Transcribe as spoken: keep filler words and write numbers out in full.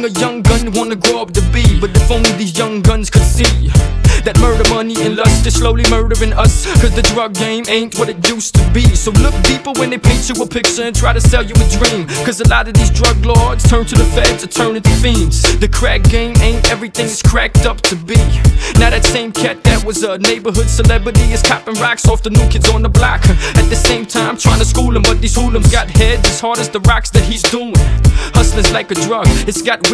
a young gun wanna grow up to be. But if only these young guns could see that murder, money, and lust is slowly murdering us, cause the drug game ain't what it used to be. So look deeper when they paint you a picture and try to sell you a dream, cause a lot of these drug lords turn to the feds or turn into fiends. The crack game ain't everything it's cracked up to be. Now that same cat that was a neighborhood celebrity is copping rocks off the new kids on the block, at the same time trying to school them. But these hoodlums got heads as hard as the rocks that he's doing. Hustlers like a drug, it's got